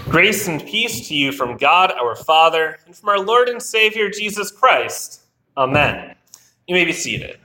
Grace and peace to you from God our Father and from our Lord and Savior Jesus Christ. Amen. You may be seated.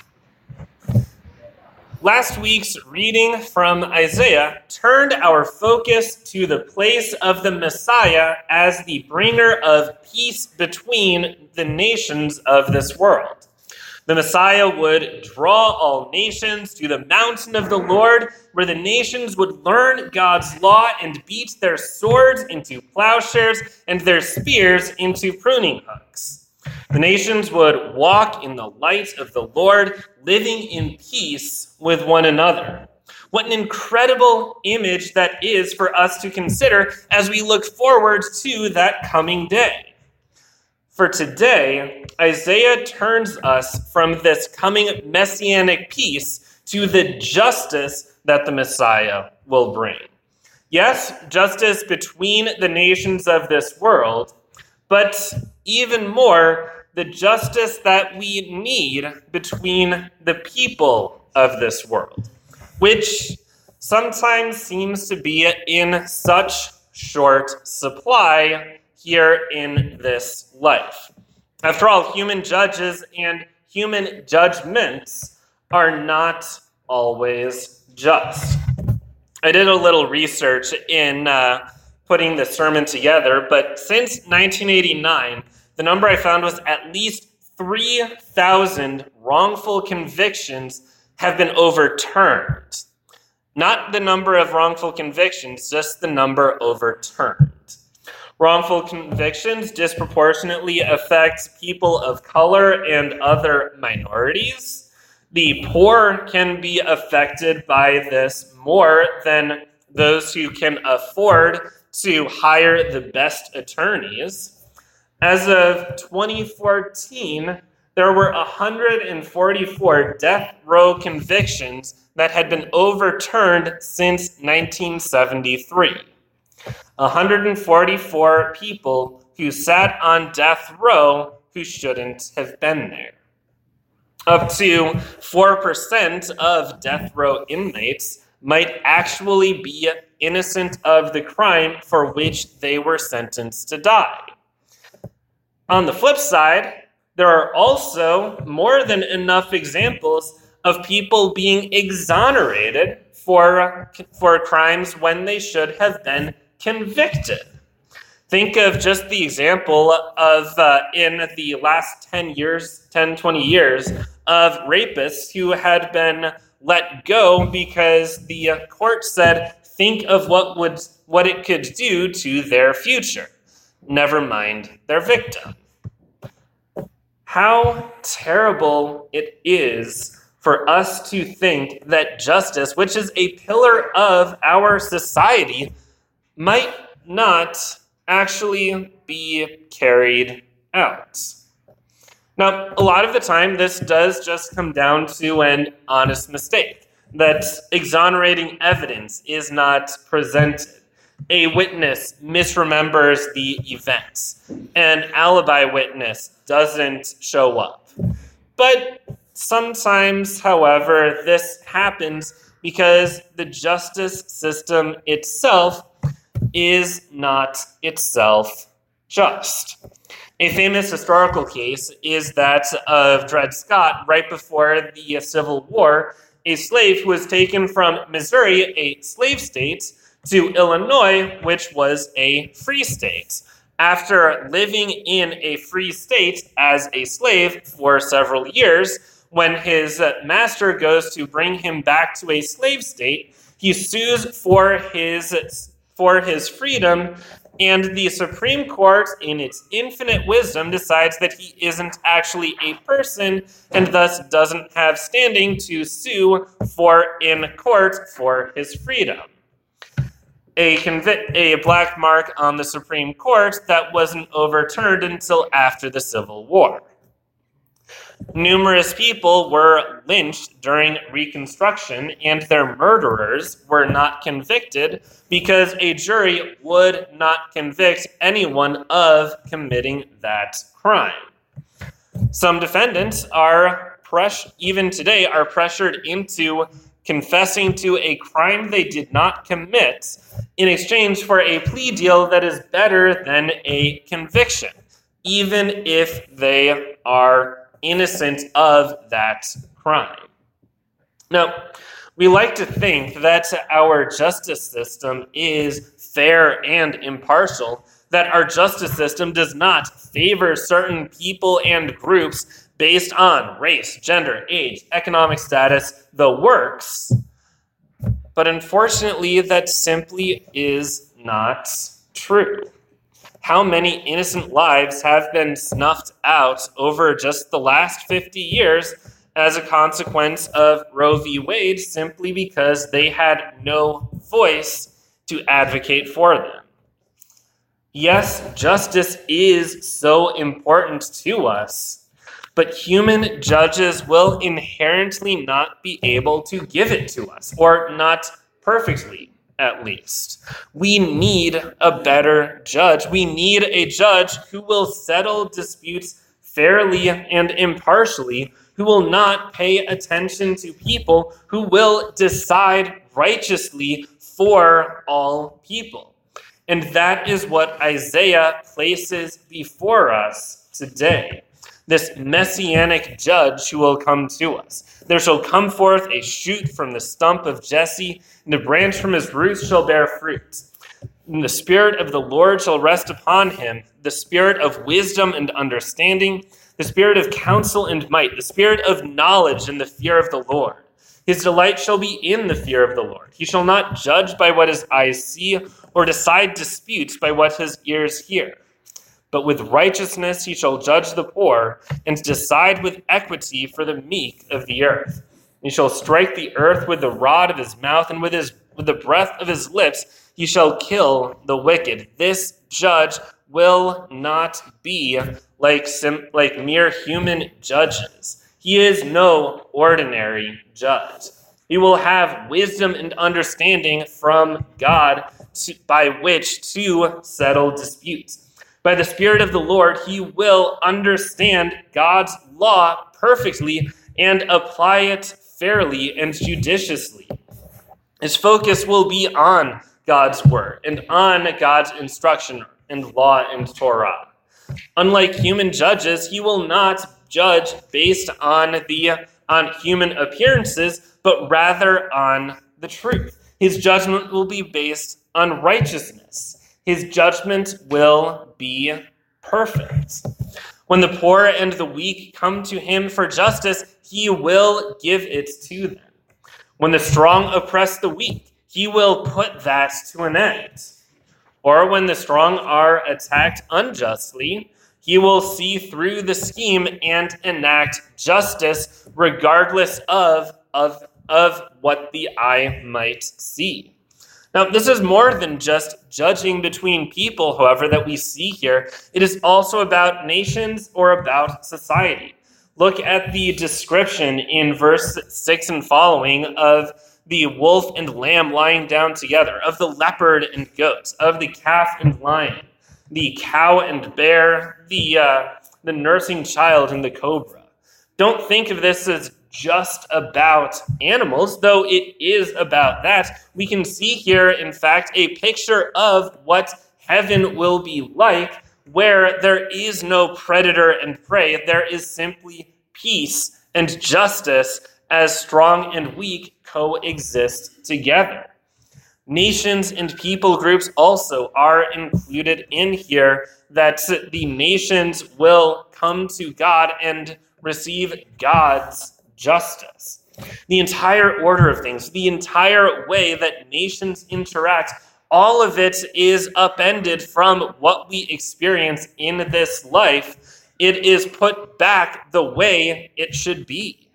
Last week's reading from Isaiah turned our focus to the place of the Messiah as the bringer of peace between the nations of this world. The Messiah would draw all nations to the mountain of the Lord, where the nations would learn God's law and beat their swords into plowshares and their spears into pruning hooks. The nations would walk in the light of the Lord, living in peace with one another. What an incredible image that is for us to consider as we look forward to that coming day. For today, Isaiah turns us from this coming messianic peace to the justice that the Messiah will bring. Yes, justice between the nations of this world, but even more, the justice that we need between the people of this world, which sometimes seems to be in such short supply here in this life. After all, human judges and human judgments are not always just. I did a little research in putting the sermon together, but since 1989, the number I found was at least 3,000 wrongful convictions have been overturned. Not the number of wrongful convictions, just the number overturned. Wrongful convictions disproportionately affect people of color and other minorities. The poor can be affected by this more than those who can afford to hire the best attorneys. As of 2014, there were 144 death row convictions that had been overturned since 1973. 144 people who sat on death row who shouldn't have been there. Up to 4% of death row inmates might actually be innocent of the crime for which they were sentenced to die. On the flip side, there are also more than enough examples of people being exonerated for crimes when they should have been convicted. Think of just the example of in the last 20 years of rapists who had been let go because the court said, think of what it could do to their future, never mind their victim. How terrible it is for us to think that justice, which is a pillar of our society, might not actually be carried out. Now, a lot of the time, this does just come down to an honest mistake, that exonerating evidence is not presented. A witness misremembers the events. An alibi witness doesn't show up. But sometimes, however, this happens because the justice system itself is not itself just. A famous historical case is that of Dred Scott right before the Civil War, a slave who was taken from Missouri, a slave state, to Illinois, which was a free state. After living in a free state as a slave for several years, when his master goes to bring him back to a slave state, he sues for his freedom, and the Supreme Court, in its infinite wisdom, decides that he isn't actually a person and thus doesn't have standing to sue in court for his freedom. A black mark on the Supreme Court that wasn't overturned until after the Civil War. Numerous people were lynched during Reconstruction, and their murderers were not convicted because a jury would not convict anyone of committing that crime. Some defendants even today are pressured into confessing to a crime they did not commit in exchange for a plea deal that is better than a conviction, even if they are innocent of that crime. Now, we like to think that our justice system is fair and impartial, that our justice system does not favor certain people and groups based on race, gender, age, economic status, the works. But unfortunately, that simply is not true. How many innocent lives have been snuffed out over just the last 50 years as a consequence of Roe v. Wade simply because they had no voice to advocate for them? Yes, justice is so important to us, but human judges will inherently not be able to give it to us, or not perfectly, at least. We need a better judge. We need a judge who will settle disputes fairly and impartially, who will not pay attention to people, who will decide righteously for all people. And that is what Isaiah places before us today. This messianic judge who will come to us. There shall come forth a shoot from the stump of Jesse, and a branch from his roots shall bear fruit. And the Spirit of the Lord shall rest upon him, the Spirit of wisdom and understanding, the Spirit of counsel and might, the Spirit of knowledge and the fear of the Lord. His delight shall be in the fear of the Lord. He shall not judge by what his eyes see, or decide disputes by what his ears hear. But with righteousness he shall judge the poor, and decide with equity for the meek of the earth. He shall strike the earth with the rod of his mouth, and with the breath of his lips he shall kill the wicked. This judge will not be like mere human judges. He is no ordinary judge. He will have wisdom and understanding from God by which to settle disputes. By the Spirit of the Lord, he will understand God's law perfectly and apply it fairly and judiciously. His focus will be on God's word and on God's instruction and law and Torah. Unlike human judges, he will not judge based on human appearances, but rather on the truth. His judgment will be based on righteousness. His judgment will be perfect. When the poor and the weak come to him for justice, he will give it to them. When the strong oppress the weak, he will put that to an end. Or when the strong are attacked unjustly, he will see through the scheme and enact justice regardless of what the eye might see. Now, this is more than just judging between people, however, that we see here. It is also about nations or about society. Look at the description in verse 6 and following of the wolf and lamb lying down together, of the leopard and goat, of the calf and lion, the cow and bear, the nursing child and the cobra. Don't think of this as just about animals, though it is about that. We can see here, in fact, a picture of what heaven will be like, where there is no predator and prey. There is simply peace and justice as strong and weak coexist together. Nations and people groups also are included in here, that the nations will come to God and receive God's justice. The entire order of things, the entire way that nations interact, all of it is upended from what we experience in this life. It is put back the way it should be.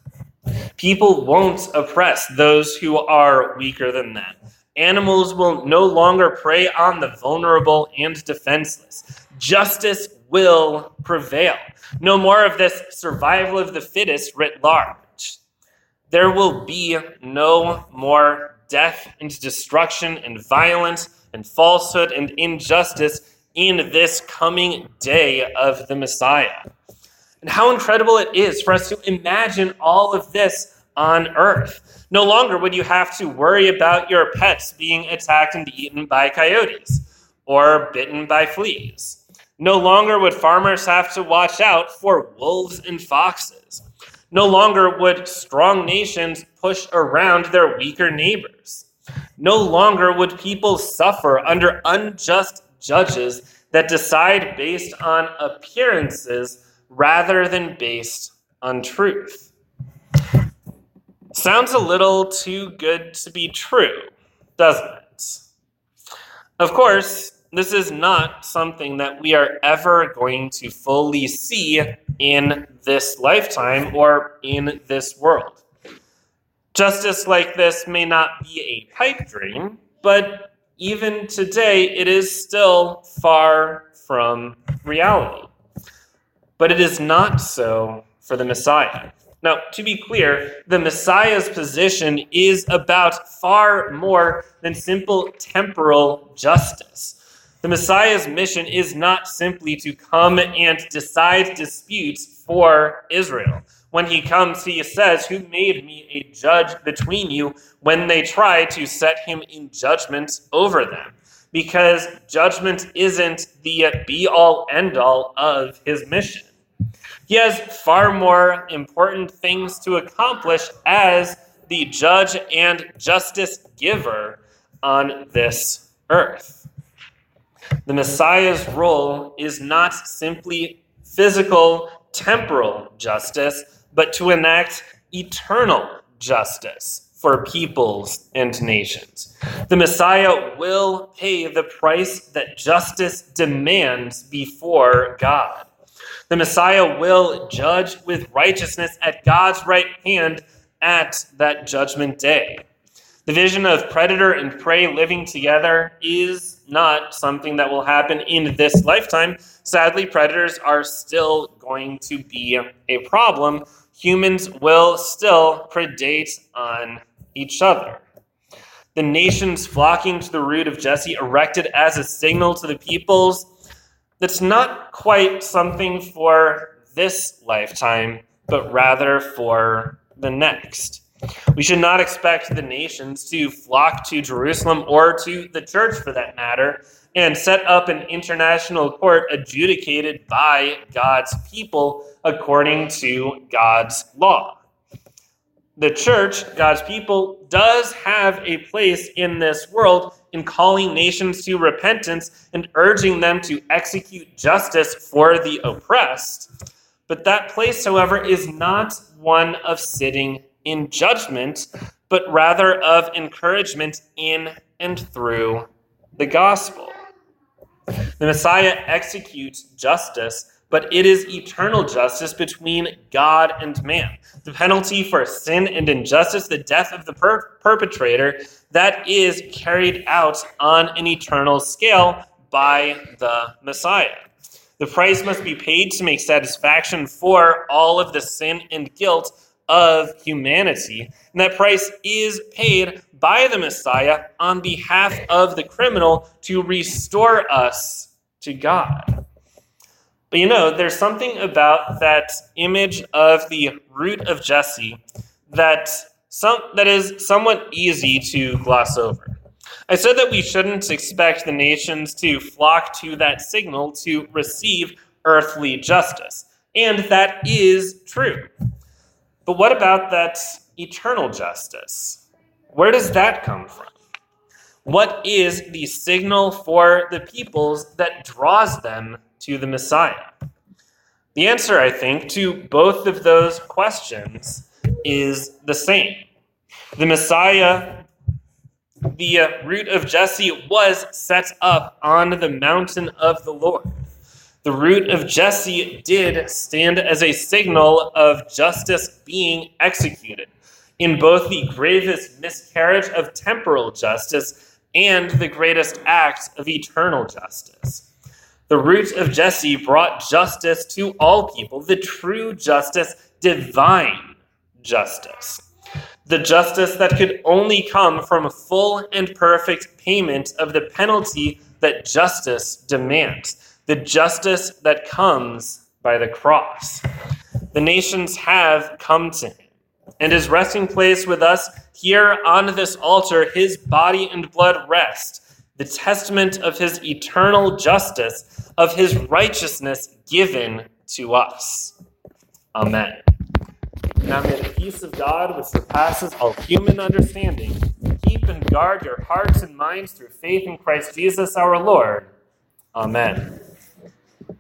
People won't oppress those who are weaker than them. Animals will no longer prey on the vulnerable and defenseless. Justice will prevail. No more of this survival of the fittest writ large. There will be no more death and destruction and violence and falsehood and injustice in this coming day of the Messiah. And how incredible it is for us to imagine all of this on earth. No longer would you have to worry about your pets being attacked and eaten by coyotes or bitten by fleas. No longer would farmers have to watch out for wolves and foxes. No longer would strong nations push around their weaker neighbors. No longer would people suffer under unjust judges that decide based on appearances rather than based on truth. Sounds a little too good to be true, doesn't it? Of course, this is not something that we are ever going to fully see in this lifetime or in this world. Justice like this may not be a pipe dream, but even today it is still far from reality. But it is not so for the Messiah. Now, to be clear, the Messiah's position is about far more than simple temporal justice. The Messiah's mission is not simply to come and decide disputes for Israel. When he comes, he says, "Who made me a judge between you?" when they try to set him in judgment over them. Because judgment isn't the be-all, end-all of his mission. He has far more important things to accomplish as the judge and justice giver on this earth. The Messiah's role is not simply physical, temporal justice, but to enact eternal justice for peoples and nations. The Messiah will pay the price that justice demands before God. The Messiah will judge with righteousness at God's right hand at that judgment day. The vision of predator and prey living together is not something that will happen in this lifetime. Sadly, predators are still going to be a problem. Humans will still predate on each other. The nations flocking to the root of Jesse, erected as a signal to the peoples, that's not quite something for this lifetime, but rather for the next. We should not expect the nations to flock to Jerusalem or to the church for that matter and set up an international court adjudicated by God's people according to God's law. The church, God's people, does have a place in this world in calling nations to repentance and urging them to execute justice for the oppressed. But that place, however, is not one of sitting in judgment, but rather of encouragement in and through the gospel. The Messiah executes justice, but it is eternal justice between God and man. The penalty for sin and injustice, the death of the perpetrator, that is carried out on an eternal scale by the Messiah. The price must be paid to make satisfaction for all of the sin and guilt of humanity. And that price is paid by the Messiah on behalf of the criminal to restore us to God. But there's something about that image of the root of Jesse that is somewhat easy to gloss over. I said that we shouldn't expect the nations to flock to that signal to receive earthly justice. And that is true. But what about that eternal justice? Where does that come from? What is the signal for the peoples that draws them to the Messiah? The answer, I think, to both of those questions is the same. The Messiah, the root of Jesse, was set up on the mountain of the Lord. The root of Jesse did stand as a signal of justice being executed in both the gravest miscarriage of temporal justice and the greatest act of eternal justice. The root of Jesse brought justice to all people, the true justice, divine justice. The justice that could only come from a full and perfect payment of the penalty that justice demands. The justice that comes by the cross. The nations have come to him. and his resting place with us here on this altar, his body and blood rest, the testament of his eternal justice, of his righteousness given to us. Amen. Now may the peace of God, which surpasses all human understanding, keep and guard your hearts and minds through faith in Christ Jesus our Lord. Amen.